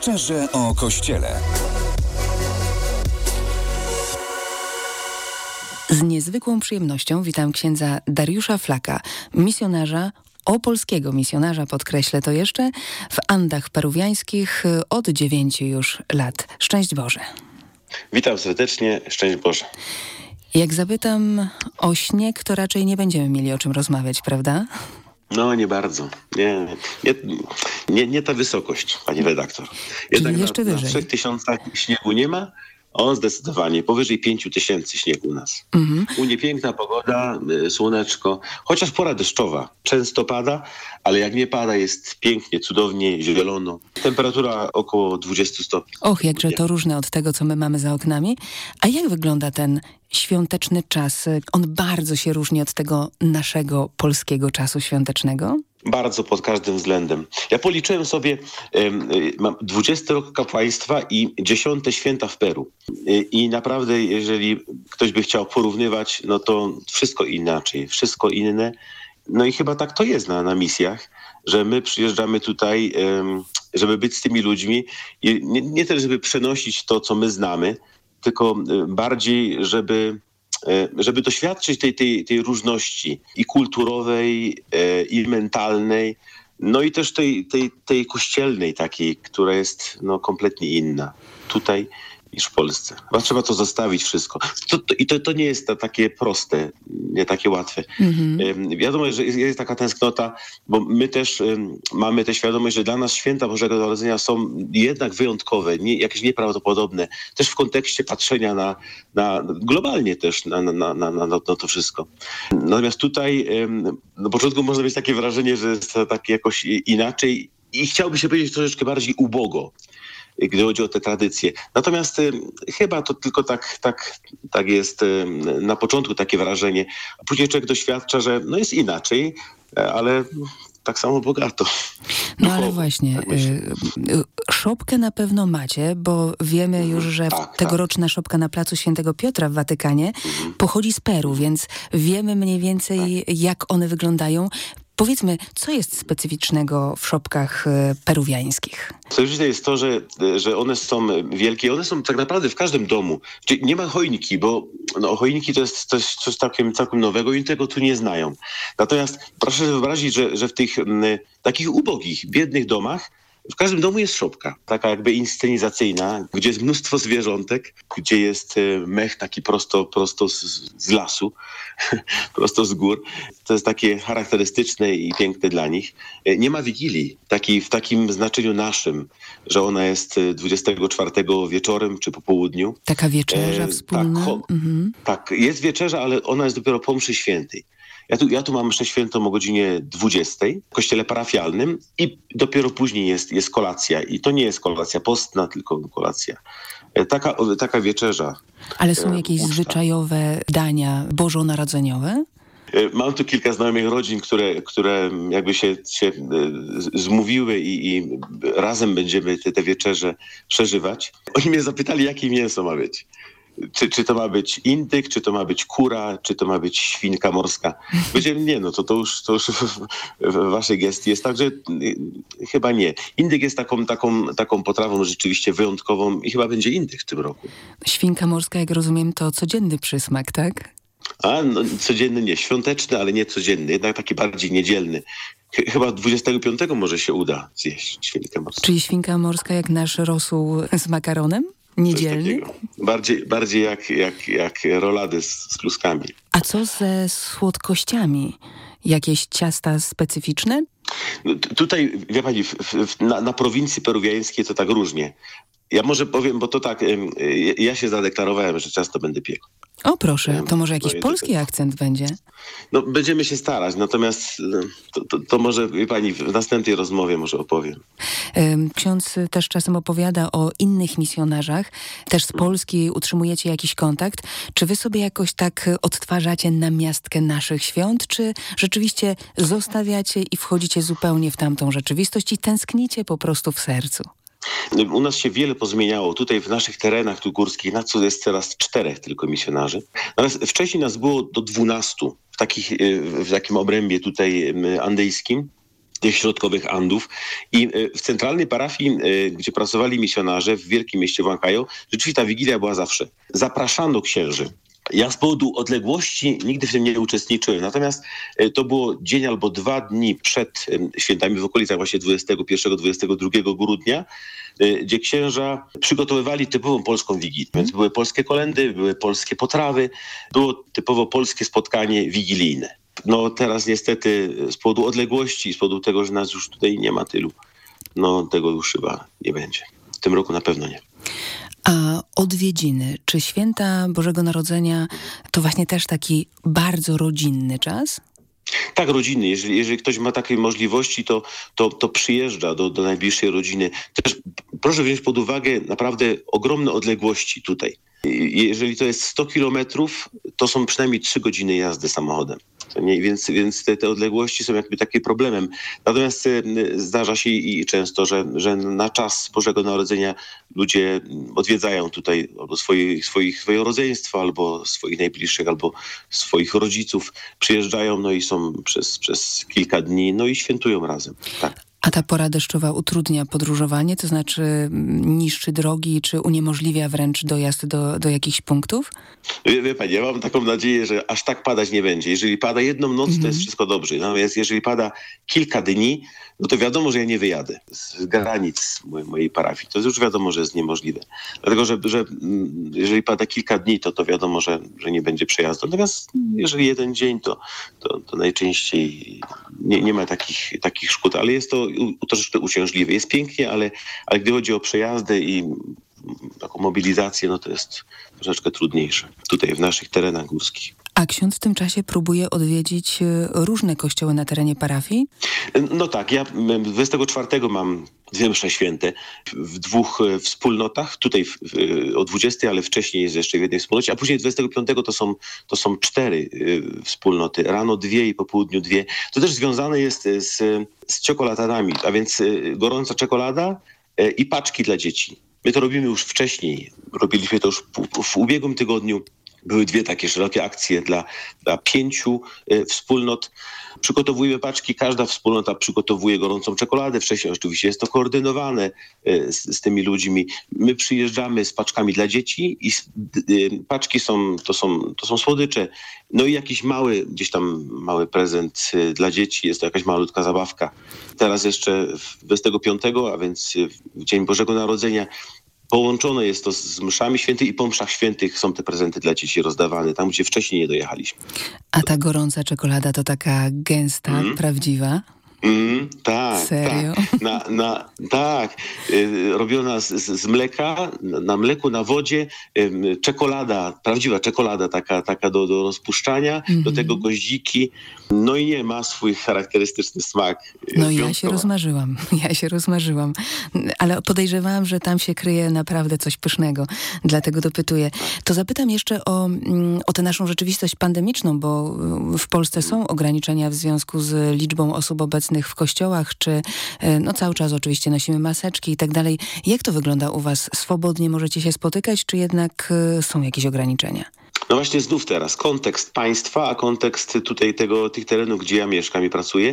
Szczerze o Kościele. Z niezwykłą przyjemnością witam księdza Dariusza Flaka, misjonarza, opolskiego misjonarza, podkreślę to jeszcze, w Andach peruwiańskich od 9 już lat. Szczęść Boże. Witam serdecznie, szczęść Boże. Jak zapytam o śnieg, to raczej nie będziemy mieli o czym rozmawiać, prawda? No nie bardzo. Nie ta wysokość, pani redaktor. Jednak czyli jeszcze wyżej. Na 3000 śniegu nie ma. O, zdecydowanie. Powyżej 5000 śniegu u nas. U mnie piękna pogoda, słoneczko, chociaż pora deszczowa. Często pada, ale jak nie pada, jest pięknie, cudownie, zielono. Temperatura około 20 stopni. Och, jakże to różne od tego, co my mamy za oknami. A jak wygląda ten świąteczny czas? On bardzo się różni od tego naszego polskiego czasu świątecznego? Bardzo pod każdym względem. Ja policzyłem sobie, mam 20 rok kapłaństwa i 10 święta w Peru. I naprawdę, jeżeli ktoś by chciał porównywać, no to wszystko inaczej, wszystko inne. No i chyba tak to jest na misjach, że my przyjeżdżamy tutaj, żeby być z tymi ludźmi i nie tyle, żeby przenosić to, co my znamy, tylko bardziej, żeby doświadczyć tej różności i kulturowej, i mentalnej, no i też tej kościelnej takiej, która jest kompletnie inna tutaj niż w Polsce. Chyba trzeba to zostawić wszystko. To nie jest takie proste, nie takie łatwe. Wiadomo, że jest taka tęsknota, bo my też mamy tę świadomość, że dla nas święta Bożego Narodzenia są jednak wyjątkowe, jakieś nieprawdopodobne. Też w kontekście patrzenia na globalnie też na to wszystko. Natomiast tutaj na początku można mieć takie wrażenie, że jest to tak jakoś inaczej i chciałby się powiedzieć troszeczkę bardziej ubogo, gdy chodzi o te tradycje. Natomiast chyba to tylko tak jest na początku takie wrażenie. A później człowiek doświadcza, że jest inaczej, ale tak samo bogato. No ale właśnie, szopkę na pewno macie, bo wiemy już, że tegoroczna szopka na placu Świętego Piotra w Watykanie pochodzi z Peru, więc wiemy mniej więcej, jak one wyglądają. Powiedzmy, co jest specyficznego w szopkach peruwiańskich? Specyficzne jest to, że one są wielkie. One są tak naprawdę w każdym domu. Czyli nie ma choinki, bo choinki to jest coś całkiem nowego i tego tu nie znają. Natomiast proszę sobie wyobrazić, że w tych takich ubogich, biednych domach w każdym domu jest szopka, taka jakby inscenizacyjna, gdzie jest mnóstwo zwierzątek, gdzie jest mech taki prosto z lasu, prosto z gór. To jest takie charakterystyczne i piękne dla nich. Nie ma wigilii, w takim znaczeniu naszym, że ona jest 24 wieczorem czy po południu. Taka wieczerza wspólna? Tak, jest wieczerza, ale ona jest dopiero po mszy świętej. Ja tu mam mszę świętą o godzinie 20 w kościele parafialnym i dopiero później jest kolacja. I to nie jest kolacja postna, tylko kolacja. Taka wieczerza. Ale są jakieś zwyczajowe dania bożonarodzeniowe? Mam tu kilka znajomych rodzin, które jakby się zmówiły i razem będziemy te wieczerze przeżywać. Oni mnie zapytali, jakie mięso ma być. Czy to ma być indyk, czy to ma być kura, czy to ma być świnka morska? Powiedziałem, nie, to już w waszej gestii jest tak, że chyba nie. Indyk jest taką potrawą rzeczywiście wyjątkową i chyba będzie indyk w tym roku. Świnka morska, jak rozumiem, to codzienny przysmak, tak? Codzienny nie, świąteczny, ale nie codzienny, jednak taki bardziej niedzielny. Chyba 25 może się uda zjeść świnkę morską. Czyli świnka morska jak nasz rosół z makaronem? Niedzielny? Bardziej jak rolady z kluskami. A co ze słodkościami? Jakieś ciasta specyficzne? Tutaj, wie pani, na prowincji peruwiańskiej to tak różnie. Ja może powiem, bo to tak, ja się zadeklarowałem, że ciasto będę piekł. O proszę, to może jakiś polski akcent będzie? Będziemy się starać, natomiast to może, wie pani, w następnej rozmowie może opowiem. Ksiądz też czasem opowiada o innych misjonarzach, też z Polski utrzymujecie jakiś kontakt. Czy wy sobie jakoś tak odtwarzacie namiastkę naszych świąt, czy rzeczywiście zostawiacie i wchodzicie zupełnie w tamtą rzeczywistość i tęsknicie po prostu w sercu? U nas się wiele pozmieniało. Tutaj w naszych terenach tu górskich jest teraz 4 tylko misjonarzy. Natomiast wcześniej nas było do 12 w takim obrębie tutaj andyjskim. tych środkowych Andów. I w centralnej parafii, gdzie pracowali misjonarze w wielkim mieście Huancayo, rzeczywiście ta Wigilia była zawsze. Zapraszano księży. Ja z powodu odległości nigdy w tym nie uczestniczyłem. Natomiast to było dzień albo 2 dni przed świętami, w okolicach właśnie 21-22 grudnia, gdzie księża przygotowywali typową polską Wigilię. Więc były polskie kolędy, były polskie potrawy, było typowo polskie spotkanie wigilijne. No teraz niestety z powodu odległości, z powodu tego, że nas już tutaj nie ma tylu, no tego już chyba nie będzie. W tym roku na pewno nie. A odwiedziny, czy święta Bożego Narodzenia to właśnie też taki bardzo rodzinny czas? Tak, rodziny. Jeżeli ktoś ma takie możliwości, to przyjeżdża do najbliższej rodziny. Też proszę wziąć pod uwagę naprawdę ogromne odległości tutaj. Jeżeli to jest 100 kilometrów, to są przynajmniej 3 godziny jazdy samochodem. Więc te odległości są jakby takim problemem. Natomiast zdarza się i często, że na czas Bożego Narodzenia ludzie odwiedzają tutaj albo swoje rodzeństwo, albo swoich najbliższych, albo swoich rodziców. Przyjeżdżają, no i są przez kilka dni, no i świętują razem. Tak. A ta pora deszczowa utrudnia podróżowanie? To znaczy niszczy drogi, czy uniemożliwia wręcz dojazd do jakichś punktów? Wie pani, ja mam taką nadzieję, że aż tak padać nie będzie. Jeżeli pada jedną noc, to jest wszystko dobrze. Natomiast jeżeli pada kilka dni, no to wiadomo, że ja nie wyjadę z granic mojej parafii. To już wiadomo, że jest niemożliwe. Dlatego, że jeżeli pada kilka dni, to wiadomo, że nie będzie przejazdu. Natomiast jeżeli jeden dzień, to najczęściej nie ma takich szkód. Ale jest to troszeczkę uciążliwe. Jest pięknie, ale gdy chodzi o przejazdy i taką mobilizację, no to jest troszeczkę trudniejsze tutaj w naszych terenach górskich. A ksiądz w tym czasie próbuje odwiedzić różne kościoły na terenie parafii? No tak, ja 24 mam 2 msze święte w 2 wspólnotach, tutaj o 20, ale wcześniej jest jeszcze w jednej wspólnocie, a później 25 to są 4 wspólnoty, rano 2 i po południu 2. To też związane jest z czekoladami, a więc gorąca czekolada i paczki dla dzieci. My to robimy już wcześniej, robiliśmy to już w ubiegłym tygodniu. Były 2 takie szerokie akcje dla 5 wspólnot. Przygotowujemy paczki, każda wspólnota przygotowuje gorącą czekoladę. Wcześniej oczywiście jest to koordynowane z tymi ludźmi. My przyjeżdżamy z paczkami dla dzieci i paczki to są słodycze. No i jakiś mały prezent dla dzieci. Jest to jakaś malutka zabawka. Teraz jeszcze 25, a więc w Dzień Bożego Narodzenia, połączone jest to z mszami świętymi i po mszach świętych są te prezenty dla dzieci rozdawane, tam gdzie wcześniej nie dojechaliśmy. A ta gorąca czekolada to taka gęsta, prawdziwa? Tak. Serio? Tak. Robiona z mleka, na mleku, na wodzie, czekolada, prawdziwa czekolada, taka do rozpuszczania, do tego goździki. No i nie, ma swój charakterystyczny smak. No ja się rozmarzyłam. Ale podejrzewałam, że tam się kryje naprawdę coś pysznego. Dlatego dopytuję. To zapytam jeszcze o tę naszą rzeczywistość pandemiczną, bo w Polsce są ograniczenia w związku z liczbą osób obecnych w kościołach, czy cały czas oczywiście nosimy maseczki i tak dalej. Jak to wygląda u was? Swobodnie możecie się spotykać, czy jednak są jakieś ograniczenia? No właśnie znów teraz kontekst państwa, a kontekst tutaj tych terenów, gdzie ja mieszkam i pracuję,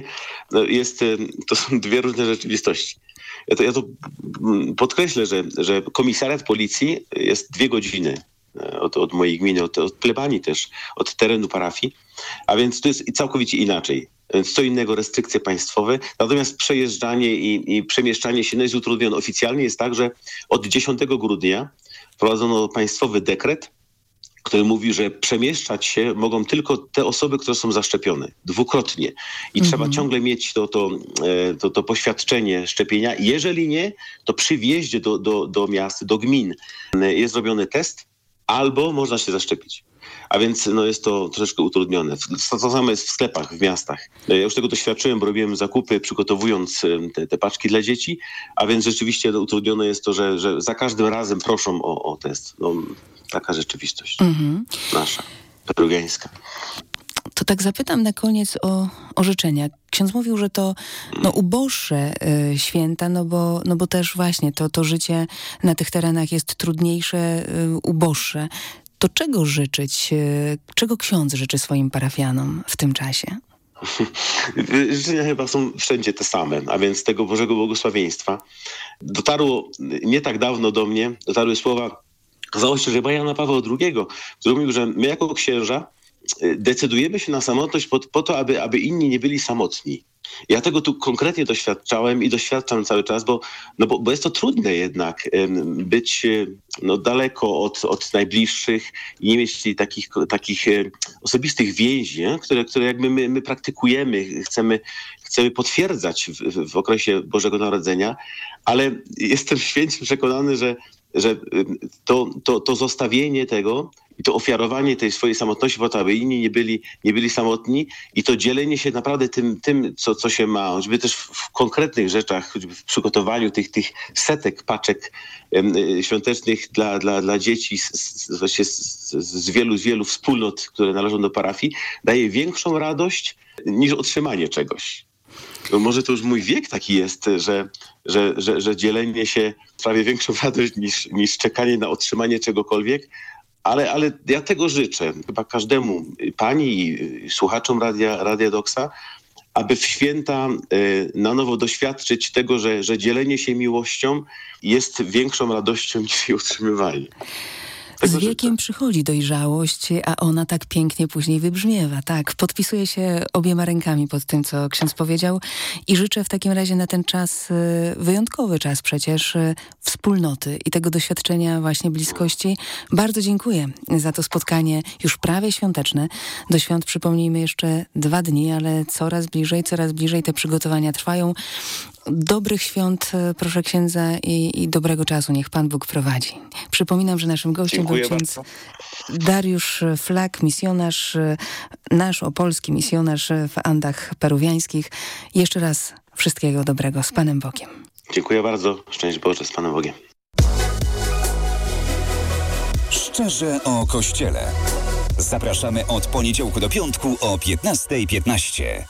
to są 2 różne rzeczywistości. Ja to podkreślę, że komisariat policji jest 2 godziny od mojej gminy, od plebanii też, od terenu parafii, a więc to jest całkowicie inaczej. Co innego restrykcje państwowe, natomiast przejeżdżanie i przemieszczanie się jest utrudnione. Oficjalnie jest tak, że od 10 grudnia wprowadzono państwowy dekret, który mówi, że przemieszczać się mogą tylko te osoby, które są zaszczepione dwukrotnie. I trzeba ciągle mieć to poświadczenie szczepienia. Jeżeli nie, to przy wjeździe do miast, do gmin jest robiony test, albo można się zaszczepić. A więc jest to troszeczkę utrudnione. To samo jest w sklepach, w miastach. Ja już tego doświadczyłem, bo robiłem zakupy, przygotowując te paczki dla dzieci, a więc rzeczywiście utrudnione jest to, że za każdym razem proszą o test. Taka rzeczywistość nasza, peruwiańska. To tak zapytam na koniec o życzenia. Ksiądz mówił, że to uboższe święta, bo też właśnie to życie na tych terenach jest trudniejsze, uboższe. To czego życzyć? Czego ksiądz życzy swoim parafianom w tym czasie? Życzenia chyba są wszędzie te same, a więc tego Bożego błogosławieństwa. Dotarło nie tak dawno do mnie, dotarły słowa zaostrzeżenia Jana Pawła II, który mówił, że my jako księża decydujemy się na samotność po to, aby inni nie byli samotni. Ja tego tu konkretnie doświadczałem i doświadczam cały czas, bo jest to trudne jednak być daleko od najbliższych i nie mieć takich osobistych więzi, nie? które jakby my praktykujemy, chcemy potwierdzać w okresie Bożego Narodzenia, ale jestem święcie przekonany, że to zostawienie tego i to ofiarowanie tej swojej samotności po to, aby inni nie byli samotni i to dzielenie się naprawdę tym co się ma, choćby też w konkretnych rzeczach, choćby w przygotowaniu tych setek paczek świątecznych dla dzieci z wielu wspólnot, które należą do parafii, daje większą radość niż otrzymanie czegoś. No może to już mój wiek taki jest, że dzielenie się sprawia większą radość niż czekanie na otrzymanie czegokolwiek, ale ja tego życzę chyba każdemu, pani i słuchaczom Radia Doxa, aby w święta na nowo doświadczyć tego, że dzielenie się miłością jest większą radością niż jej utrzymywanie. Z wiekiem przychodzi dojrzałość, a ona tak pięknie później wybrzmiewa. Tak, podpisuję się obiema rękami pod tym, co ksiądz powiedział i życzę w takim razie na ten czas, wyjątkowy czas przecież, wspólnoty i tego doświadczenia właśnie bliskości. Bardzo dziękuję za to spotkanie już prawie świąteczne. Do świąt przypomnijmy jeszcze 2 dni, ale coraz bliżej te przygotowania trwają. Dobrych świąt, proszę księdza, i dobrego czasu. Niech Pan Bóg prowadzi. Przypominam, że naszym gościem był ksiądz Dariusz Flak, misjonarz, nasz opolski misjonarz w Andach peruwiańskich. Jeszcze raz wszystkiego dobrego. Z Panem Bogiem. Dziękuję bardzo. Szczęść Boże, z Panem Bogiem. Szczerze o Kościele. Zapraszamy od poniedziałku do piątku o 15:15.